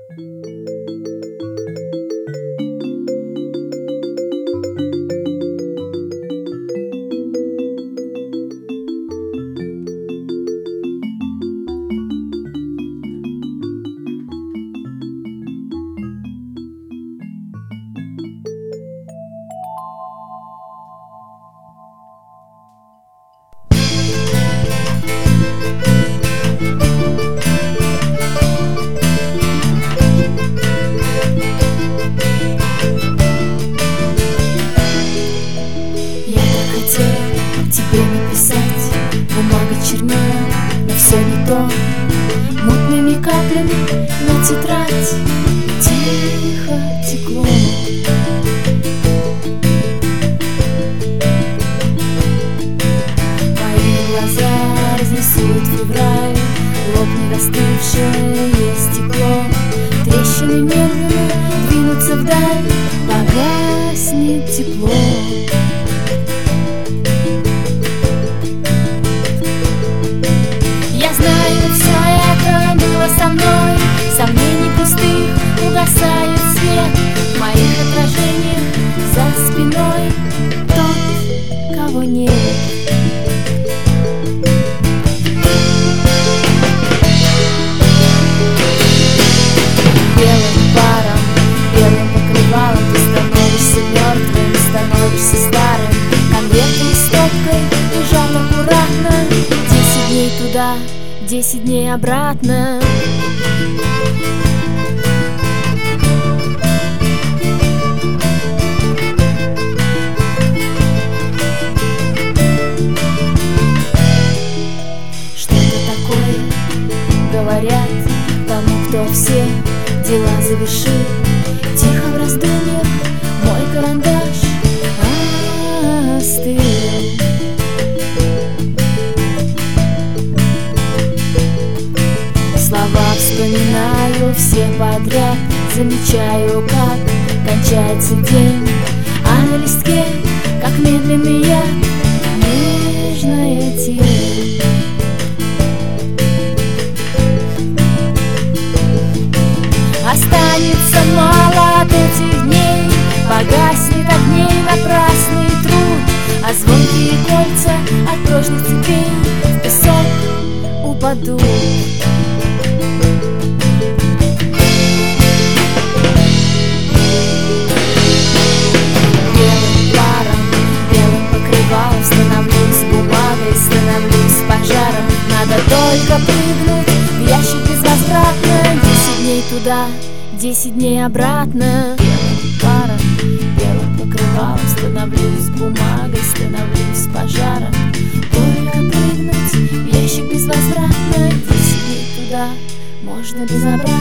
Тебе написать бумага чернее, но все не то. Мутными каплями на тетрадь тихо текло. Мои глаза разнесут февраль, лопнет остывшее стекло. Трещины медленно двинутся вдаль, погаснет тепло. Я знаю, все это было со мной. Сомнений пустых угасает свет в моих отражениях за спиной. Тот, кого нет. Белым паром, белым покрывалом ты становишься мертвым, становишься старым. Конвертом стопкой лежат аккуратно. 10 дней туда, 10 дней обратно. Что-то такое говорят тому, кто все дела завершил. Тихо в раздумьях мой карандаш остыл. Слова вспоминаю все подряд, замечаю, как кончается день, а на листке, как медленный яд, нежная тень. Останется мало от этих дней, погаснет огней напрасный труд, а звонкие кольца от прочных цепей в песок упадут. Становлюсь бумагой, становлюсь пожаром. Надо только прыгнуть в ящик безвозвратно. 10 дней туда, 10 дней обратно. Белым паром, белым покрывалом становлюсь бумагой, становлюсь пожаром. Только прыгнуть в ящик безвозвратно. 10 дней туда, можно безобразно.